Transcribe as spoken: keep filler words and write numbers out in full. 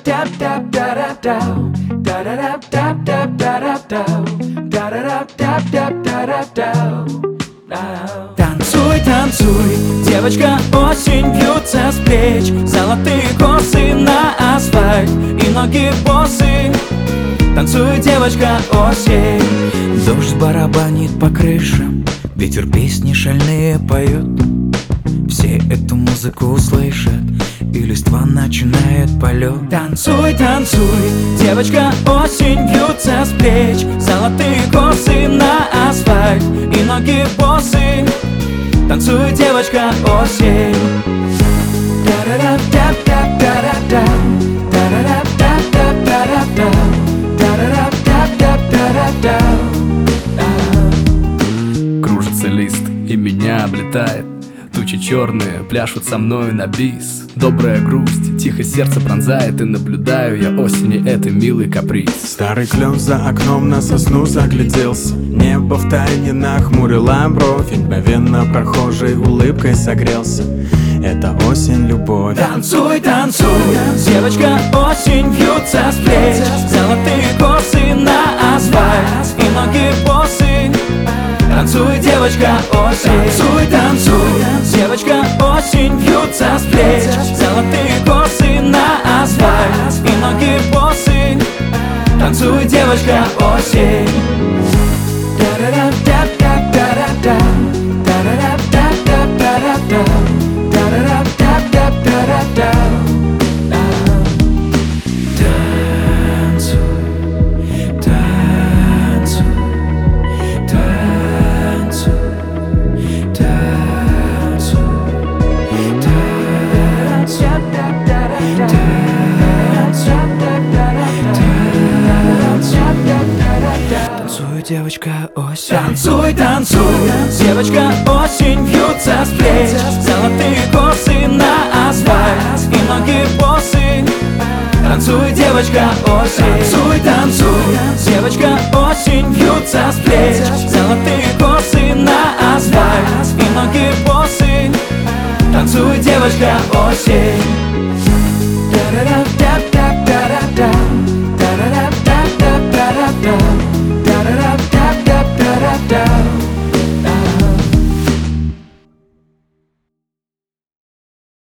Танцуй, танцуй, девочка, осень бьются с плеч. Золотые косы на асфальт и ноги босы. Танцуй, девочка, осень. Дождь барабанит по крышам, ветер песни шальные поет. Все эту музыку услышат, и листва начинает полет. Танцуй, танцуй, девочка, осень бьются с плеч. Золотые косы на асфальт и ноги босы. Танцуй, девочка, осень. Кружится лист и меня облетает. Тучи черные пляшут со мной на бис. Добрая грусть, тихо сердце пронзает. И наблюдаю я осени, это милый каприз. Старый клен за окном на сосну загляделся. Небо втайне нахмурило бровь. И мгновенно прохожей улыбкой согрелся. Это осень, любовь. Танцуй, танцуй, девочка, осень бьются с плеч. Золотые косы на асфальт и ноги босы. Танцуй, девочка, осень. Танцуй, танцуй, девочка, осень бьются с плеч. Золотые косы на асфальт и ноги босы. Танцуй, девочка, осень. Танцуй, девочка, осень. Танцуй, танцуй, девочка, осень бьются с плеч. Золотые косы на асфальт и ноги босы. Танцуй, девочка, осень. Танцуй, танцуй, девочка, осень бьются с плеч. Золотые косы на асфальт и ноги босы. Танцуй, девочка, осень.